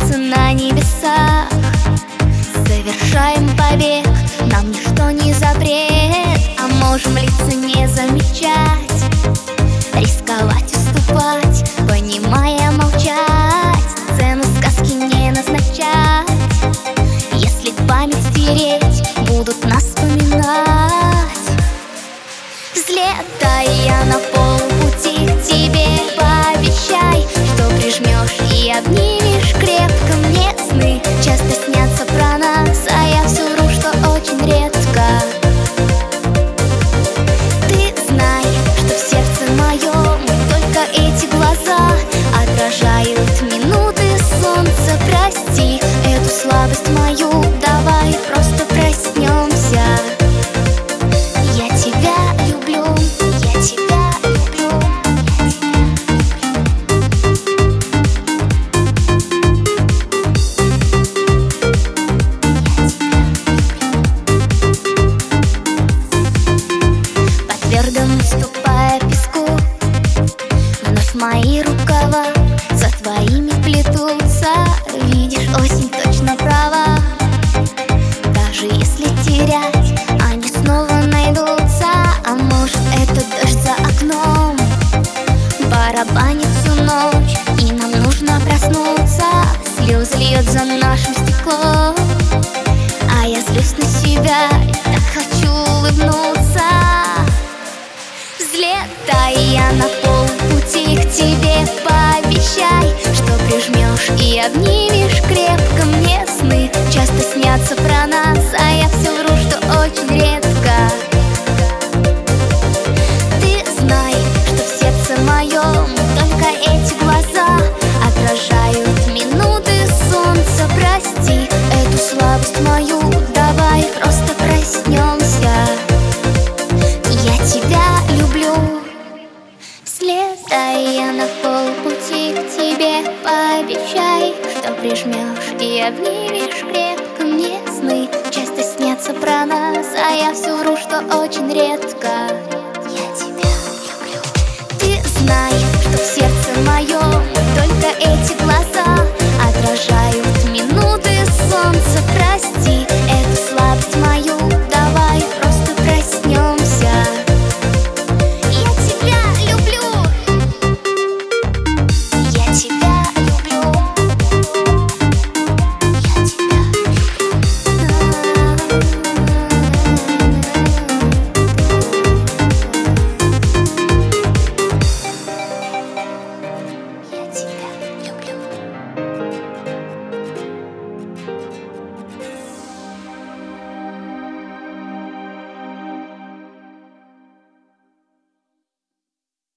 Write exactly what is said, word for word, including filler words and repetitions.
снится на небесах. Совершаем побег, нам ничто не запрет. А можем лица не замечать, рисковать, уступать, понимая, молчать, цену сказки не назначать. Если память стереть, будут нас вспоминать. Взлетая на полпути к тебе, пообещай, что прижмешь и обнимешь крепко. Мне сны часто снятся про нас, а я все вру, что очень редко. Ты знай, что в сердце моем только эти глаза отражают минуты солнца. Прости эту слабость мою, давай просто проснемся. Я тебя люблю, я тебя люблю. По твердому ступая песку, вновь мои рукава за твоими плетутся. Видишь, осень точно права. Даже если терять, они снова найдутся. А может, это дождь за окном барабанит всю ночь, и нам нужно проснуться. Слезы льет за нашим стеклом, а я злюсь на себя, так хочу улыбнуться. Взлетая на полпути к тебе, пообещай, что прижмешь и обнимешь крепко. Мне сны часто снятся про нас, а я все вру, что очень редко. Ты знай, что в сердце моем только эти глаза отражают минуты солнца. Прости эту слабость мою, давай просто проснемся. Я тебя люблю. Взлетая на полпути к тебе, пообещай, что прижмешь и обнимешь крепко. Мне сны часто снятся про нас, а я все вру, что очень редко. Я тебя люблю. Ты знай, что в сердце моем только